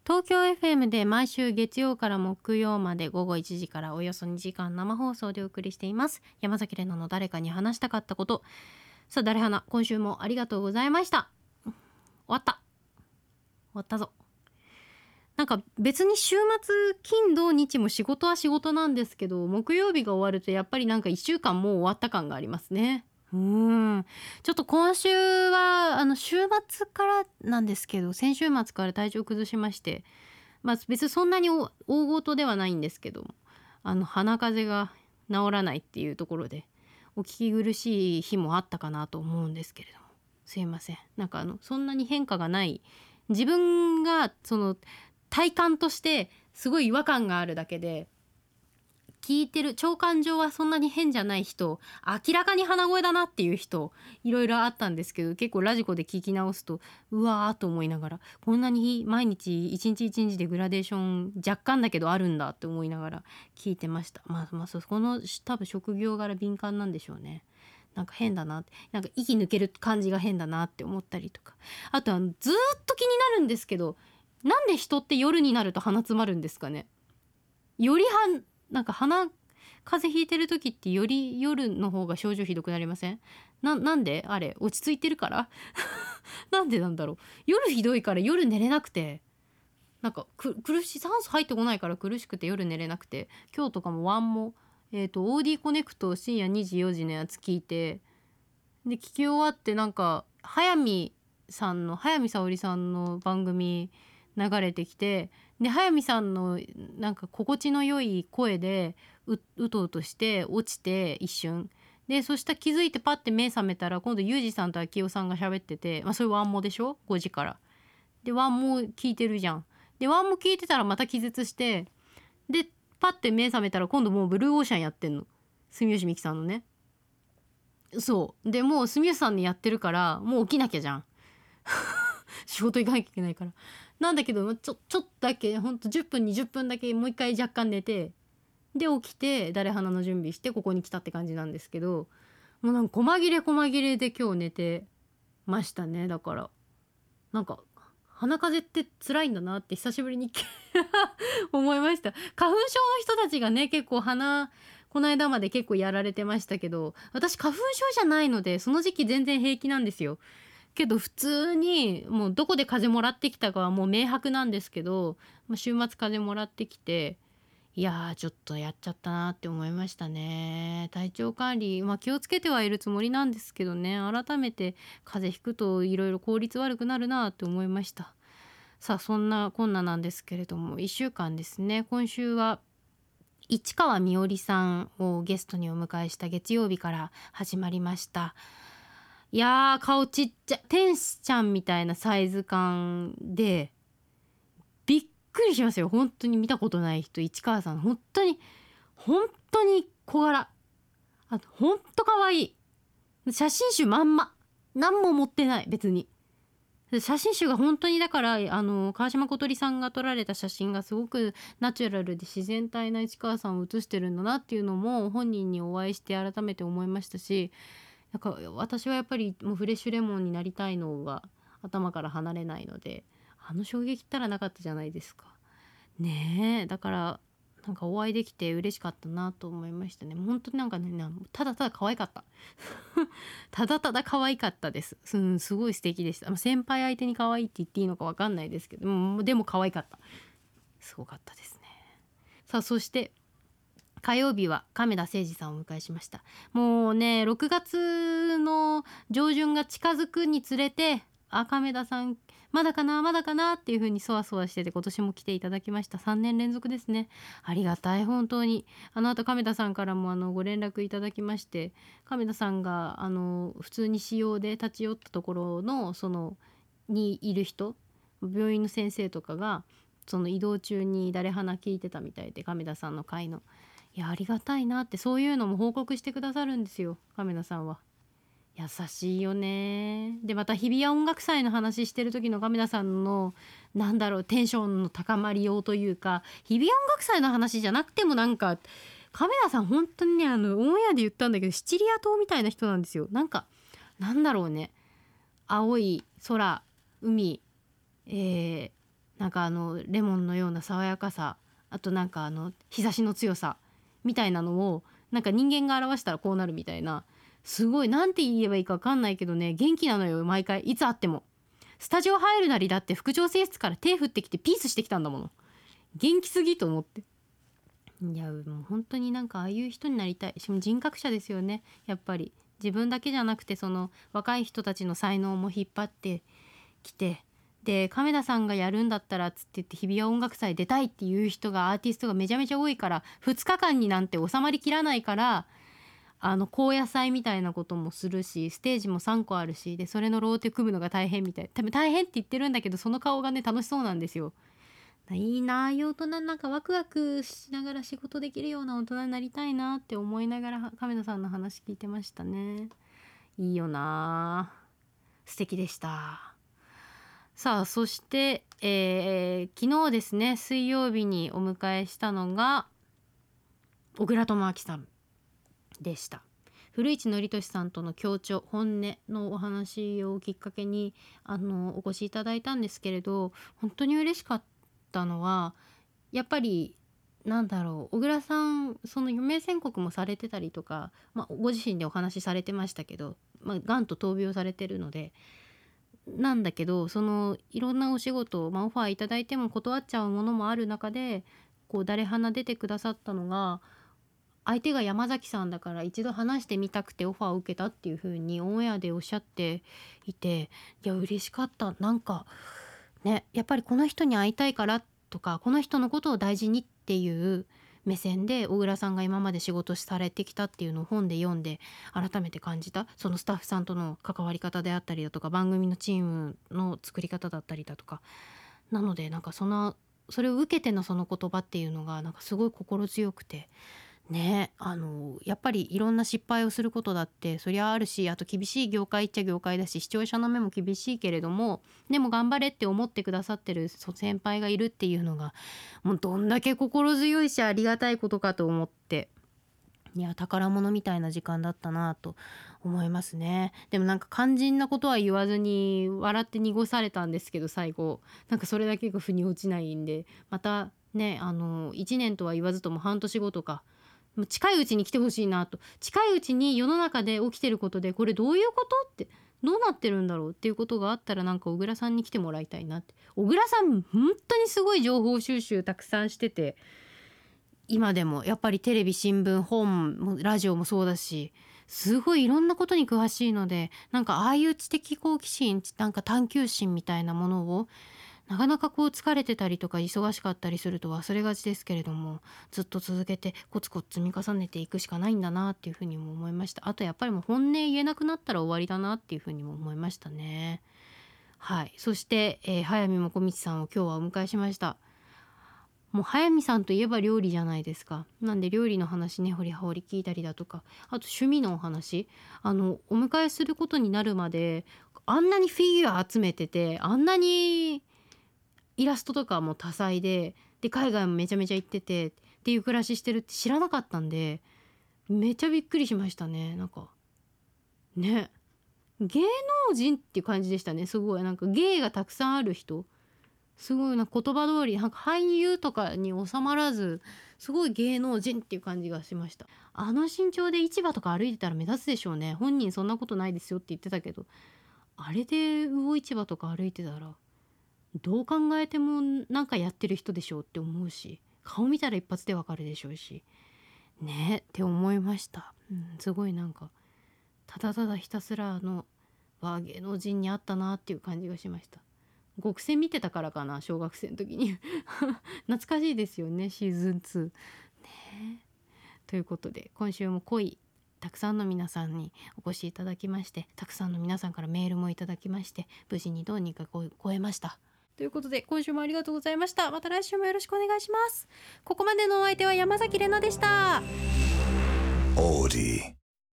東京 FM で毎週月曜から木曜まで午後1時からおよそ2時間生放送でお送りしています。山崎怜奈の誰かに話したかったこと。さあ誰花、今週もありがとうございました。終わったぞ。なんか別に週末金土日も仕事は仕事なんですけど、木曜日が終わるとやっぱりなんか1週間もう終わった感がありますね。ちょっと今週は週末からなんですけど、先週末から体調崩しまして、別にそんなに大事ではないんですけど、鼻風邪が治らないっていうところでお聞き苦しい日もあったかなと思うんですけれども、すいません。なんかそんなに変化がない、自分がその体感としてすごい違和感があるだけで、聞いてる聴感上はそんなに変じゃない人、明らかに鼻声だなっていう人いろいろあったんですけど、結構ラジコで聞き直すとうわーと思いながら、こんなに毎日一日一日でグラデーション若干だけどあるんだって思いながら聞いてました。そこの多分職業柄敏感なんでしょうね。なんか変だなって、なんか息抜ける感じが変だなって思ったりとか、あとずっと気になるんですけど、なんで人って夜になると鼻詰まるんですかね。よりなんか風邪ひいてる時ってより夜の方が症状ひどくなりません？なんであれ落ち着いてるからなんでなんだろう。夜ひどいから夜寝れなくて、なんか苦しい、酸素入ってこないから苦しくて夜寝れなくて、今日とかもワンもオーディコネクト深夜2時4時のやつ聞いて、で聞き終わってなんか早見沙織さんの番組流れてきて、で早見さんのなんか心地の良い声でうとうとして落ちて一瞬で、そしたら気づいてパッて目覚めたら今度ユージさんと秋代さんが喋ってて、それワンモでしょ、5時からでワンモ聞いてるじゃん。でワンモ聞いてたらまた気絶して、でパッて目覚めたら今度もうブルーオーシャンやってんの、住吉美紀さんのね。そうでもう住吉さんにやってるからもう起きなきゃじゃん仕事行かなきゃいけないから。なんだけどちょっとだけほんと10分20分だけもう一回若干寝て、で起きて誰花の準備してここに来たって感じなんですけど、もうなんか細切れで今日寝てましたね。だからなんか鼻風邪って辛いんだなって久しぶりに思いました。花粉症の人たちがね結構この間まで結構やられてましたけど、私花粉症じゃないのでその時期全然平気なんですよ。けど普通にもうどこで風邪もらってきたかはもう明白なんですけど、週末風邪もらってきて、いやーちょっとやっちゃったなって思いましたね。体調管理、気をつけてはいるつもりなんですけどね、改めて風邪ひくといろいろ効率悪くなるなって思いました。さあそんなこんななんですけれども、1週間ですね。今週は市川みおりさんをゲストにお迎えした月曜日から始まりました。いやー顔ちっちゃい天使ちゃんみたいなサイズ感でびっくりしますよ。本当に見たことない人、市川さん本当に小柄、あと本当可愛い。写真集まんま、何も持ってない。別に写真集が本当に、だから川島小鳥さんが撮られた写真がすごくナチュラルで自然体な市川さんを写してるんだなっていうのも本人にお会いして改めて思いましたし、なんか私はやっぱりもうフレッシュレモンになりたいのが頭から離れないので、衝撃ったらなかったじゃないですかね。だからなんかお会いできて嬉しかったなと思いましたね。本当になんかね、ただただ可愛かったただただ可愛かったです。すごい素敵でした。先輩相手に可愛いって言っていいのか分かんないですけど、でも可愛かった。すごかったですね。さあそして火曜日は亀田誠二さんをお迎えしました。もうね6月の上旬が近づくにつれて、亀田さんまだかなっていう風にそわそわしてて、今年も来ていただきました。3年連続ですね。ありがたい本当に。あと亀田さんからもご連絡いただきまして、亀田さんが普通に私用で立ち寄ったところのにいる人、病院の先生とかがその移動中に誰花聞いてたみたいで、亀田さんの回の。いやありがたいなって、そういうのも報告してくださるんですよ、亀田さんは。優しいよね。でまた日比谷音楽祭の話してる時の亀田さんのテンションの高まりようというか、日比谷音楽祭の話じゃなくてもなんか亀田さん本当にね、オンエアで言ったんだけどシチリア島みたいな人なんですよ。青い空、海、 なんかレモンのような爽やかさ、あとなんか日差しの強さみたいなのをなんか人間が表したらこうなるみたいな、すごいなんて言えばいいか分かんないけどね、元気なのよ毎回。いつ会ってもスタジオ入るなりだって副調整室から手振ってきてピースしてきたんだもの。元気すぎと思って。いやもう本当になんかああいう人になりたい。しかも人格者ですよねやっぱり。自分だけじゃなくてその若い人たちの才能も引っ張ってきて、で亀田さんがやるんだったらつって言って日比谷音楽祭出たいっていう人がアーティストがめちゃめちゃ多いから、2日間になんて収まりきらないから、高野祭みたいなこともするし、ステージも3個あるし、でそれのローテ組むのが大変みたい。多分大変って言ってるんだけどその顔がね楽しそうなんですよ。いいなあ、大人なんかワクワクしながら仕事できるような大人になりたいなって思いながら亀田さんの話聞いてましたね。いいよな、素敵でした。さあそして、昨日ですね、水曜日にお迎えしたのが小倉智昭さんでした。古市憲寿さんとの共著本音のお話をきっかけにお越しいただいたんですけれど、本当に嬉しかったのはやっぱりなんだろう、小倉さんその余命宣告もされてたりとか、ご自身でお話しされてましたけど、がんと闘病されてるのでなんだけど、そのいろんなお仕事、オファーいただいても断っちゃうものもある中でこう誰花出てくださったのが、相手が山崎さんだから一度話してみたくてオファーを受けたっていう風にオンエアでおっしゃっていて、いや嬉しかった。なんかね、やっぱりこの人に会いたいからとかこの人のことを大事にっていう目線で小倉さんが今まで仕事されてきたっていうのを本で読んで改めて感じた。そのスタッフさんとの関わり方であったりだとか番組のチームの作り方だったりだとか、なのでなんかそれを受けてのその言葉っていうのがなんかすごい心強くてね。やっぱりいろんな失敗をすることだってそりゃあるし、あと厳しい業界っちゃ業界だし視聴者の目も厳しいけれども、でも頑張れって思ってくださってる先輩がいるっていうのがもうどんだけ心強いしありがたいことかと思って、いや宝物みたいな時間だったなと思いますね。でもなんか肝心なことは言わずに笑って濁されたんですけど、最後なんかそれだけが腑に落ちないんで、またね1年とは言わずとも半年後とか近いうちに来てほしいなと。近いうちに世の中で起きてることでこれどういうことってどうなってるんだろうっていうことがあったらなんか小倉さんに来てもらいたいなって。小倉さん本当にすごい情報収集たくさんしてて、今でもやっぱりテレビ新聞本もラジオもそうだしすごいいろんなことに詳しいので、なんかああいう知的好奇心なんか探求心みたいなものをなかなかこう疲れてたりとか忙しかったりすると忘れがちですけれども、ずっと続けてコツコツ積み重ねていくしかないんだなっていうふうにも思いました。あとやっぱりもう本音言えなくなったら終わりだなっていうふうにも思いましたね。はい。そして、早見もこみちさんを今日はお迎えしました。もう早見さんといえば料理じゃないですか。なんで料理の話ね掘り葉掘り聞いたりだとか、あと趣味のお話、お迎えすることになるまであんなにフィギュア集めてて、あんなにイラストとかも多彩で海外もめちゃめちゃ行っててっていう暮らししてるって知らなかったんで、めっちゃびっくりしましたね。なんかね、芸能人っていう感じでしたね。すごいなんか芸がたくさんある人、すごいな、言葉通りなんか俳優とかに収まらずすごい芸能人っていう感じがしました。あの身長で市場とか歩いてたら目立つでしょうね。本人そんなことないですよって言ってたけど、あれで魚市場とか歩いてたらどう考えてもなんかやってる人でしょうって思うし、顔見たら一発でわかるでしょうしねって思いました。すごいなんかただただひたすら芸能人に会ったなっていう感じがしました。極戦見てたからかな、小学生の時に懐かしいですよね、シーズン2ね。ということで今週もたくさんの皆さんにお越しいただきまして、たくさんの皆さんからメールもいただきまして、無事にどうにか超えました。ということで今週もありがとうございました。また来週もよろしくお願いします。ここまでのお相手は山崎怜奈でした。オーディ